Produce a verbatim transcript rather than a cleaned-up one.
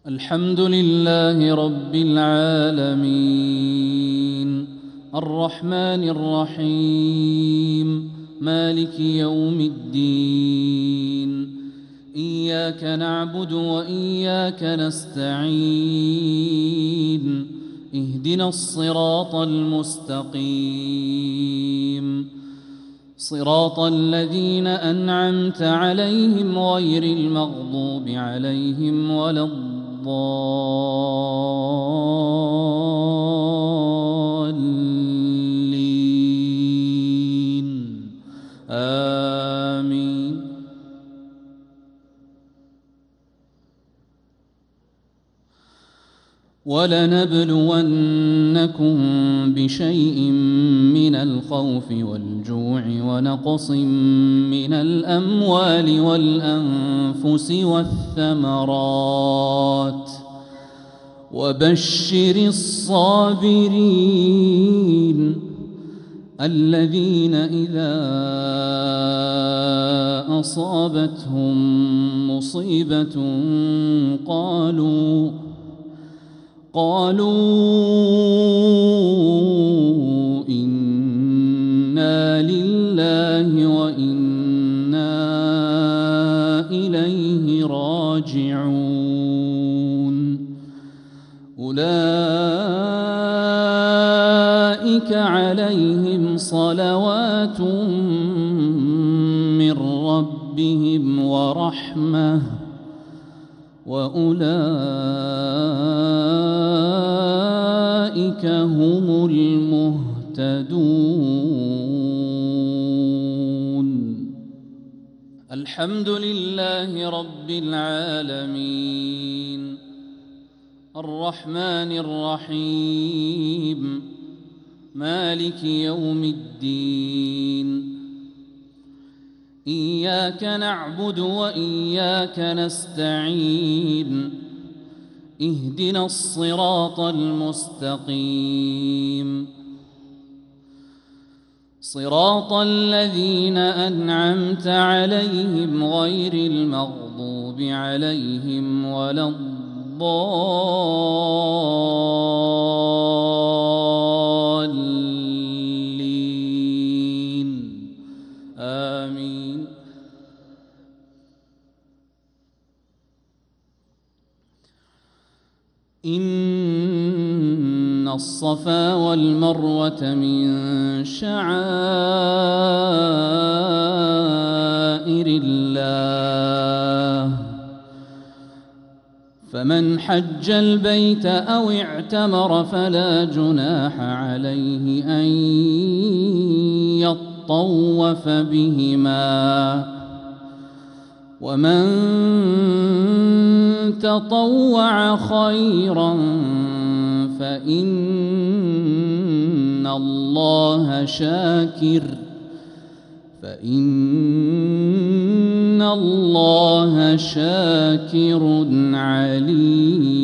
الحمد لله رب العالمين الرحمن الرحيم مالك يوم الدين إياك نعبد وإياك نستعين اهدنا الصراط المستقيم صراط الذين أنعمت عليهم غير المغضوب عليهم ولا الضالين آمين. ولنبلونكم بشيء من الخوف والجوع ونقص من الأموال والأنفس والثمرات وبشر الصابرين الذين إذا أصابتهم مصيبة قالوا قالوا إنا لله وإنا إليه راجعون أولئك عليهم صلوات من ربهم ورحمة وأولئك هم المهتدون. الحمد لله رب العالمين الرحمن الرحيم مالك يوم الدين إياك نعبد وإياك نستعين اهدنا الصراط المستقيم صراط الذين أنعمت عليهم غير المغضوب عليهم ولا الضالين آمين. إن الصفا والمروة من شعائر الله فمن حج البيت أو اعتمر فلا جناح عليه أن يطوف بهما ومن تطوع خيرا فإن الله شاكر فإن الله شاكر عليم.